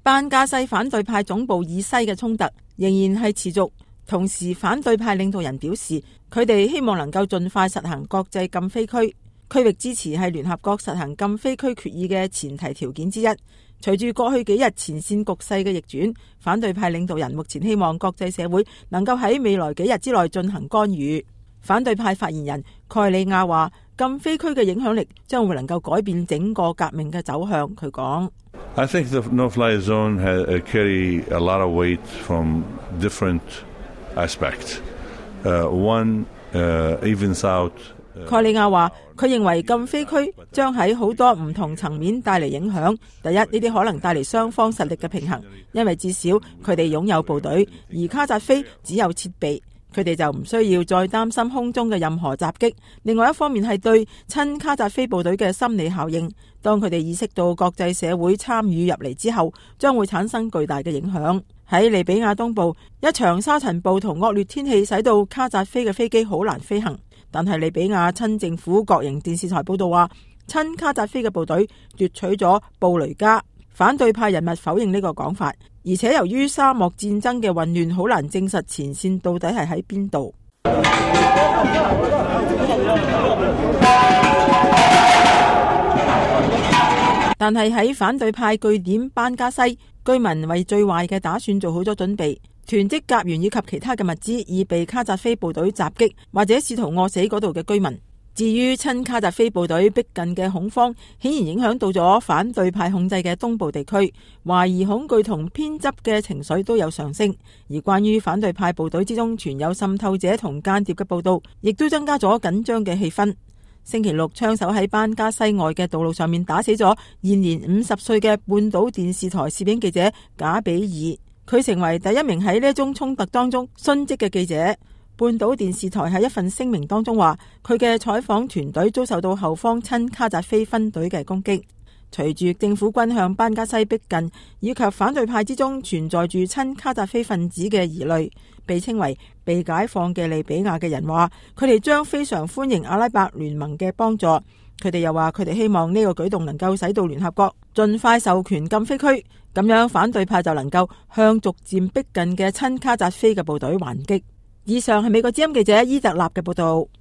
班加西反對派總部以西嘅衝突仍然係持續，同時反對派領導人表示，佢哋希望能夠盡快實行國際禁飛區。區域支持係聯合國實行禁飛區決議嘅前提條件之一。隨住過去幾日前線局勢嘅逆轉，反對派領導人目前希望國際社會能夠喺未來幾日之內進行干預。反對派發言人蓋里亞話，禁飛區嘅影響力將會能夠改變整個革命嘅走向。佢講 ：I think the no-fly zone carry a lot of weight from different aspects. One evens out. 蓋里亞話，佢認為禁飛區將喺好多唔同層面帶嚟影響。第一，呢啲可能帶嚟雙方實力嘅平衡，因為至少佢哋擁有部隊，而卡扎菲只有設備，佢哋就唔需要再擔心空中嘅任何襲擊。另外一方面係對親卡扎菲部隊嘅心理效應，當佢哋意識到國際社會參與入嚟之後，將會產生巨大嘅影響。喺利比亞東部，一場沙塵暴同惡劣天氣使到卡扎菲嘅飛機好難飛行。但係利比亞親政府國營電視台報道話，親卡扎菲嘅部隊奪取咗布雷加。反對派人物否認呢個講法，而且由於沙漠戰爭嘅混亂，好難證實前線到底係喺邊度。但係喺反對派據點班加西，居民為最壞嘅打算做好咗準備，囤積甲烷以及其他嘅物資，以備卡扎菲部隊襲擊或者試圖餓死嗰度嘅居民。至於親卡扎菲部隊逼近嘅恐慌，顯然影響到咗反對派控制嘅東部地區，懷疑、恐懼同偏執嘅情緒都有上升。而關於反對派部隊之中存有滲透者同間諜嘅報道，亦都增加咗緊張嘅氣氛。星期六，槍手喺班加西外嘅道路上面打死咗現年50歲嘅半島電視台攝影記者賈比爾，佢成為第一名喺呢一宗衝突當中殉職嘅記者。半島電視台喺一份聲明當中話，佢嘅採訪團隊遭受到後方親卡扎菲分隊嘅攻擊。隨住政府軍向班加西逼近，以及反對派之中存在住親卡扎菲分子嘅疑慮，被稱為被解放嘅利比亞嘅人話，佢哋將非常歡迎阿拉伯聯盟嘅幫助。佢哋又話，佢哋希望呢個舉動能夠使到聯合國盡快授權禁飛區，咁樣反對派就能夠向逐漸逼近嘅親卡扎菲嘅部隊還擊。以上係美國之音記者伊特納嘅報道。